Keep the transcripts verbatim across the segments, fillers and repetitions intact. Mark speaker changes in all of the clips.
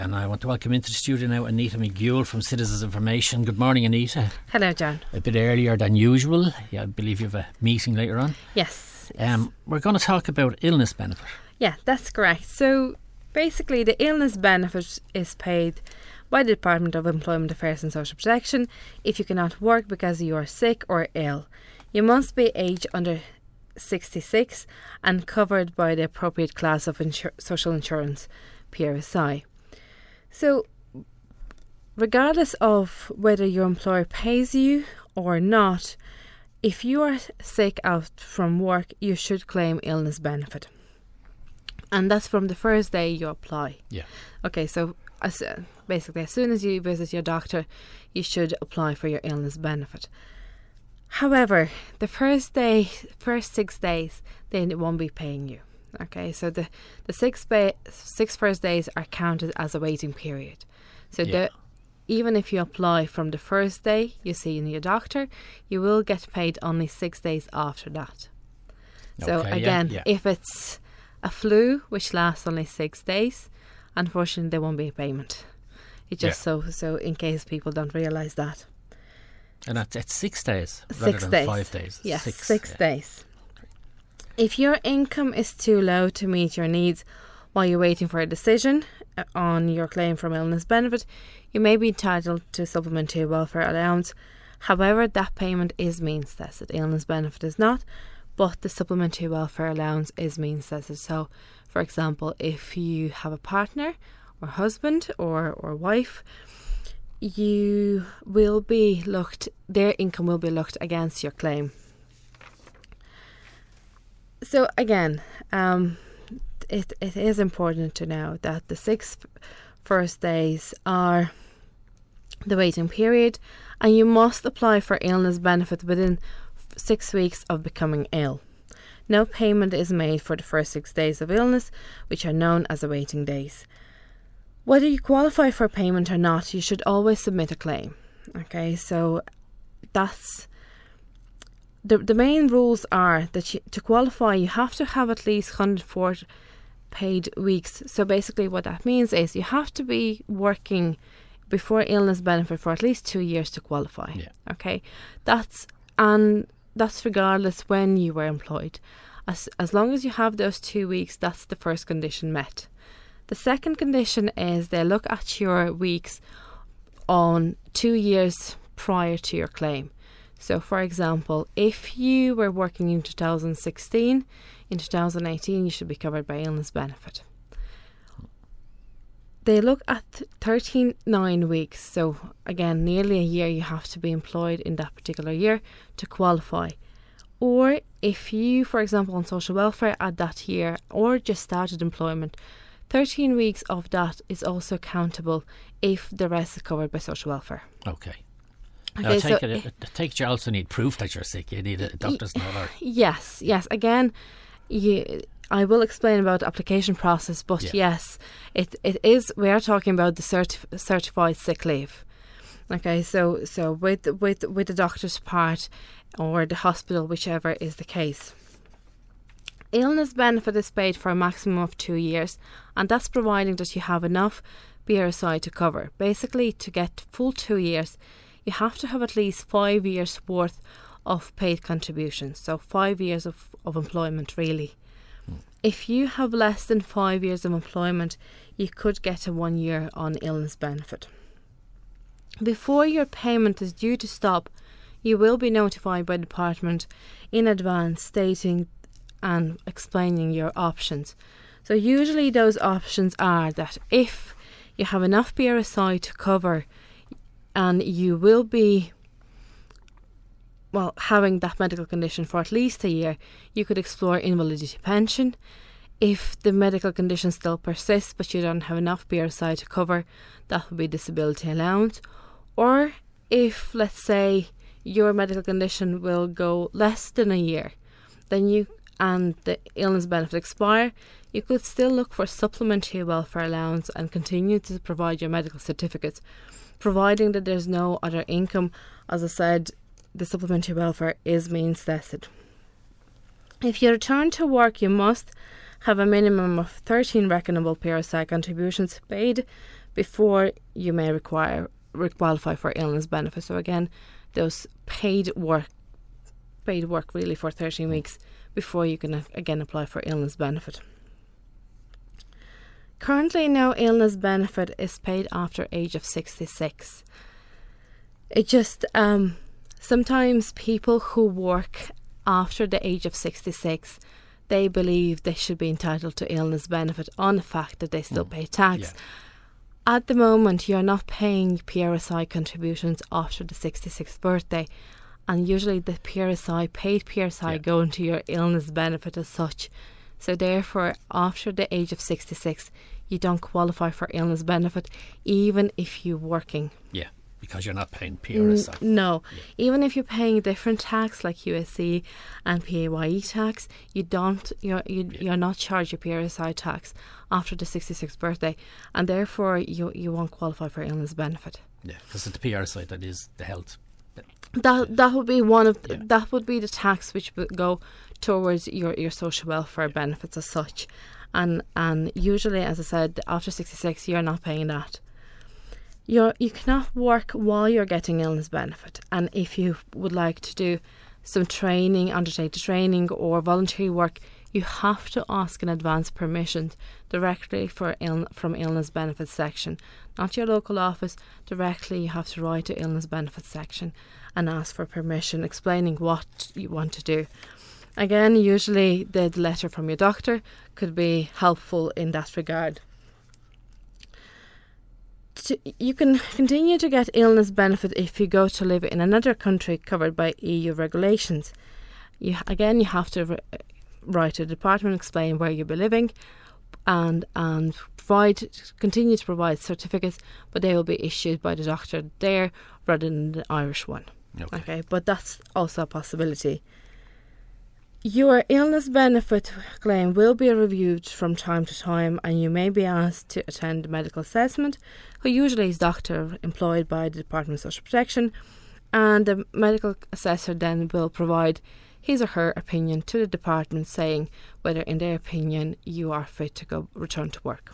Speaker 1: And I want to welcome into the studio now Anita McGuell from Citizens Information. Good morning, Anita.
Speaker 2: Hello, John.
Speaker 1: A bit earlier than usual. Yeah, I believe you have a meeting later on.
Speaker 2: Yes.
Speaker 1: Um, we're going to talk about illness benefit.
Speaker 2: Yeah, that's correct. So basically the illness benefit is paid by the Department of Employment Affairs and Social Protection if you cannot work because you are sick or ill. You must be aged under sixty-six and covered by the appropriate class of insur- social insurance, P R S I. So, regardless of whether your employer pays you or not, if you are sick out from work, you should claim illness benefit. And that's from the first day you apply.
Speaker 1: Yeah.
Speaker 2: Okay, so as, uh, basically, as soon as you visit your doctor, you should apply for your illness benefit. However, the first day, first six days, they won't be paying you. Okay, so the, the six, ba- six first days are counted as a waiting period. So
Speaker 1: yeah.
Speaker 2: the, even if you apply from the first day you see your doctor, you will get paid only six days after that. So
Speaker 1: Okay,
Speaker 2: again,
Speaker 1: yeah, yeah.
Speaker 2: if it's a flu, which lasts only six days, unfortunately there won't be a payment. It just
Speaker 1: Yeah.
Speaker 2: so so in case people don't realise that.
Speaker 1: And that's it's six days rather
Speaker 2: Six
Speaker 1: than
Speaker 2: days.
Speaker 1: five days.
Speaker 2: Yes,
Speaker 1: six,
Speaker 2: six
Speaker 1: yeah.
Speaker 2: days. If your income is too low to meet your needs while you're waiting for a decision on your claim from illness benefit, you may be entitled to supplementary welfare allowance. However, that payment is means tested. Illness benefit is not, but the supplementary welfare allowance is means tested. So, for example, if you have a partner or husband or, or wife, you will be looked, their income will be looked against your claim. So again, um, it it is important to know that the six first days are the waiting period, and you must apply for illness benefit within six weeks of becoming ill. No payment is made for the first six days of illness, which are known as the waiting days. Whether you qualify for payment or not, you should always submit a claim. Okay, so that's The the main rules are that you, to qualify, you have to have at least one hundred four paid weeks. So basically what that means is you have to be working before illness benefit for at least two years to qualify.
Speaker 1: Yeah.
Speaker 2: Okay, that's and that's regardless when you were employed. As as long as you have those two weeks, that's the first condition met. The second condition is they look at your weeks on two years prior to your claim. So, for example, if you were working in two thousand sixteen, in two thousand eighteen, you should be covered by illness benefit. They look at thirty-nine weeks. So, again, nearly a year you have to be employed in that particular year to qualify. Or if you, for example, on social welfare at that year or just started employment, thirteen weeks of that is also countable if the rest is covered by social welfare.
Speaker 1: Okay.
Speaker 2: Okay,
Speaker 1: Now, I take
Speaker 2: so
Speaker 1: it, I take it you also need proof that you're sick. You need a doctor's note. Or
Speaker 2: Yes, yes. Again, you, I will explain about the application process, but
Speaker 1: Yeah.
Speaker 2: yes, it it is. We are talking about the certif- certified sick leave. Okay, so so with with with the doctor's part or the hospital, whichever is the case. Illness benefit is paid for a maximum of two years, and that's providing that you have enough P R S I to cover. Basically, to get full two years, you have to have at least five years worth of paid contributions. So five years of, of employment, really. Mm. If you have less than five years of employment, you could get a one year on illness benefit. Before your payment is due to stop, you will be notified by the department in advance stating and explaining your options. So usually those options are that if you have enough P R S I to cover and you will be, well, having that medical condition for at least a year, you could explore invalidity pension. If the medical condition still persists but you don't have enough P R S I to cover, that would be disability allowance. Or if, let's say, your medical condition will go less than a year, then you and the illness benefit expire, you could still look for supplementary welfare allowance and continue to provide your medical certificates, providing that there's no other income. As I said, the supplementary welfare is means tested. If you return to work, you must have a minimum of thirteen reckonable P R S I contributions paid before you may require qualify for illness benefit. So again, those paid work, paid work really for thirteen weeks before you can again apply for illness benefit. Currently now illness benefit is paid after age of sixty-six. It just, um, sometimes people who work after the age of sixty-six, they believe they should be entitled to illness benefit on the fact that they still mm. pay tax.
Speaker 1: Yeah.
Speaker 2: At the moment, you're not paying P R S I contributions after the sixty-sixth birthday, and usually the P R S I, paid P R S I, yeah. go into your illness benefit as such. So therefore, after the age of sixty-six, you don't qualify for illness benefit, even if you're working.
Speaker 1: Yeah, because you're not paying P R S I.
Speaker 2: N- no,
Speaker 1: yeah.
Speaker 2: Even if you're paying different tax like U S C and P A Y E tax, you don't. You're you, yeah. you're not charged your P R S I tax after the sixty-sixth birthday, and therefore you you won't qualify for illness benefit.
Speaker 1: Yeah, because it's the P R S I that is the health.
Speaker 2: That that would be one of
Speaker 1: yeah.
Speaker 2: the, that would be the tax which would go towards your, your social welfare yeah. benefits as such, and and usually, as I said, after sixty-six you're not paying that. You you cannot work while you're getting illness benefit, and if you would like to do some training, undertake the training or voluntary work, you have to ask an advance permission directly for Ill- from illness benefits section, not your local office. Directly you have to write to illness benefits section and ask for permission, explaining what you want to do. Again, usually the letter from your doctor could be helpful in that regard. To, you can continue to get illness benefit if you go to live in another country covered by E U regulations. You again, you have to re- write to the department, explain where you'll be living, and and provide continue to provide certificates, but they will be issued by the doctor there rather than the Irish one.
Speaker 1: Okay,
Speaker 2: okay but that's also a possibility. Your illness benefit claim will be reviewed from time to time, and you may be asked to attend a medical assessment, who usually is a doctor employed by the Department of Social Protection, and the medical assessor then will provide his or her opinion to the department, saying whether in their opinion you are fit to go return to work.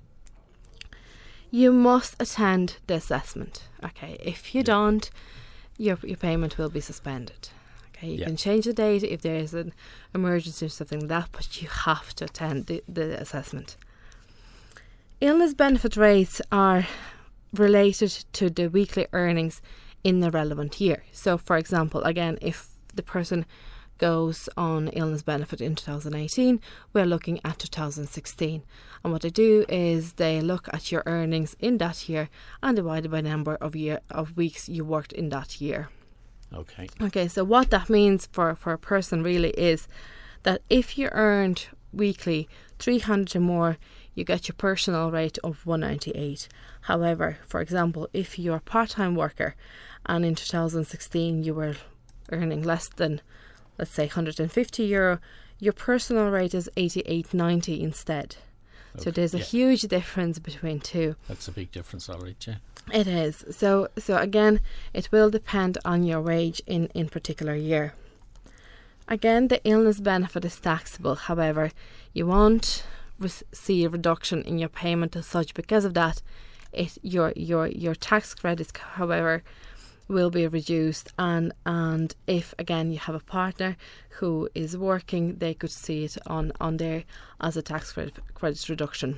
Speaker 2: You must attend the assessment. Okay, if you yeah. don't, your your payment will be suspended. You yeah. can change the date if there is an emergency or something like that, but you have to attend the, the assessment. Illness benefit rates are related to the weekly earnings in the relevant year. So, for example, again, if the person goes on illness benefit in two thousand eighteen, we're looking at two thousand sixteen. And what they do is they look at your earnings in that year and divide it by the number of year of weeks you worked in that year.
Speaker 1: Okay.
Speaker 2: Okay, so what that means for, for a person really is that if you earned weekly three hundred or more, you get your personal rate of one ninety-eight. However, for example, if you're a part-time worker and in two thousand sixteen you were earning less than, let's say, one hundred fifty euro, your personal rate is eighty-eight ninety instead. Okay. So there's a yeah. huge difference between two.
Speaker 1: That's a big difference, all right, yeah.
Speaker 2: It is. So so again, it will depend on your wage in, in particular year. Again, the illness benefit is taxable. However, you won't re- see a reduction in your payment as such because of that. It your your your tax credits, however, will be reduced, and and if again you have a partner who is working, they could see it on on there as a tax credit credits reduction.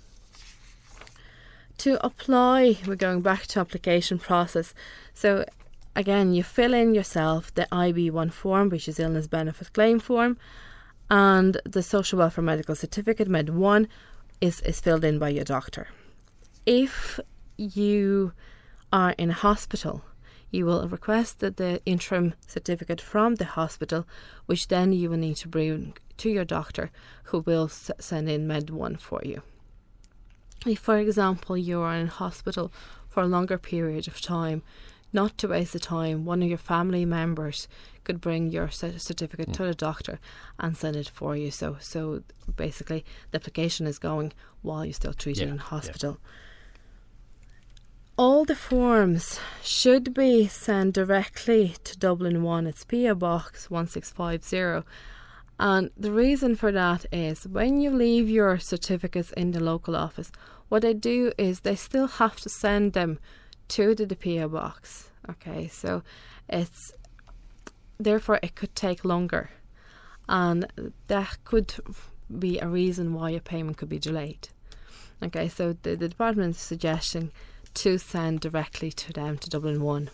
Speaker 2: To apply, we're going back to application process. So again, you fill in yourself the I B one form, which is illness benefit claim form, and the social welfare medical certificate, Med one, is, is filled in by your doctor. If you are in a hospital, you will request that the interim certificate from the hospital, which then you will need to bring to your doctor, who will s- send in Med one for you. If, for example, you are in hospital for a longer period of time, not to waste the time, one of your family members could bring your certificate mm. to the doctor and send it for you. So, so basically, the application is going while you're still treated yeah, in hospital. Yeah. All the forms should be sent directly to Dublin one. It's P O Box one six five zero. And the reason for that is when you leave your certificates in the local office, what they do is they still have to send them to the, the P O box. Okay, so it's therefore it could take longer, and that could be a reason why a payment could be delayed. Okay, so the, the department is suggesting to send directly to them, to Dublin one.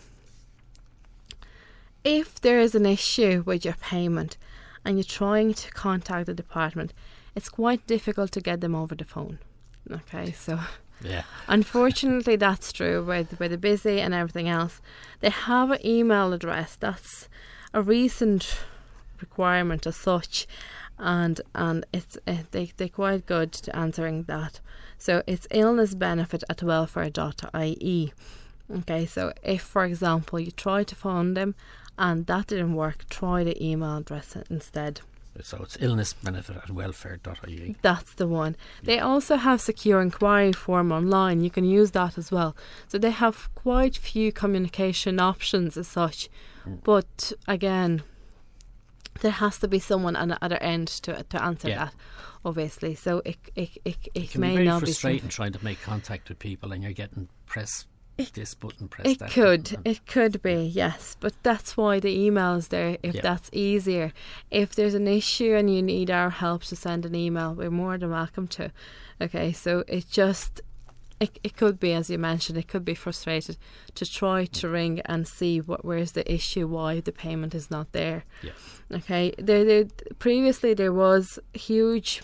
Speaker 2: If there is an issue with your payment and you're trying to contact the department, it's quite difficult to get them over the phone. Okay, so
Speaker 1: yeah,
Speaker 2: unfortunately that's true with, with the busy and everything else. They have an email address. That's a recent requirement as such, and and it's uh, they, they're quite good to answering that. So it's illnessbenefit at welfare dot I E. Okay, so if, for example, you try to phone them and that didn't work, try the email address instead.
Speaker 1: So it's illnessbenefit at welfare dot I E.
Speaker 2: That's the one. They also have secure inquiry form online. You can use that as well. So they have quite few communication options as such. Mm. But again, there has to be someone on the other end to to answer yeah. that, obviously. So it it it, it,
Speaker 1: it can
Speaker 2: may
Speaker 1: be very
Speaker 2: not
Speaker 1: frustrating
Speaker 2: be
Speaker 1: trying to make contact with people and you're getting press it, this button, press
Speaker 2: it
Speaker 1: that.
Speaker 2: Could
Speaker 1: button.
Speaker 2: it could be yes, but that's why the email is there. If yeah. that's easier, if there's an issue and you need our help to send an email, we're more than welcome to. Okay, so it just. It, it could be, as you mentioned, it could be frustrated to try to ring and see what where's the issue, why the payment is not there.
Speaker 1: Yeah.
Speaker 2: Okay. There, there, previously, there was huge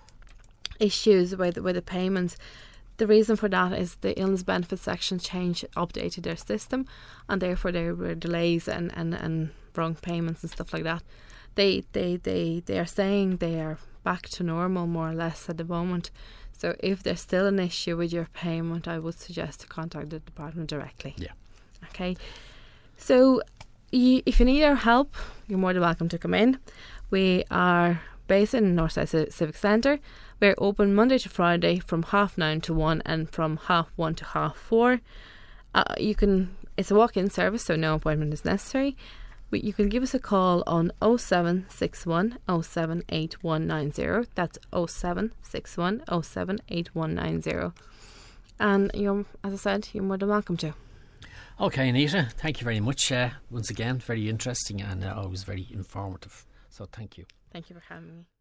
Speaker 2: issues with with the payments. The reason for that is the illness benefit section changed, updated their system, and therefore there were delays and, and, and wrong payments and stuff like that. They they they they are saying they are back to normal more or less at the moment. So if there's still an issue with your payment, I would suggest to contact the department directly.
Speaker 1: Yeah.
Speaker 2: Okay. So you, if you need our help, you're more than welcome to come in. We are based in Northside Civic Centre. We're open Monday to Friday from half nine to one and from half one to half four. Uh, you can. It's a walk-in service, so no appointment is necessary. But you can give us a call on oh seven six one oh seven eight one nine oh. That's oh seven six one oh seven eight one nine oh. And you're, as I said, you're more than welcome to.
Speaker 1: Okay, Anita, thank you very much. Uh, once again, very interesting and uh, always very informative. So thank you.
Speaker 2: Thank you for having me.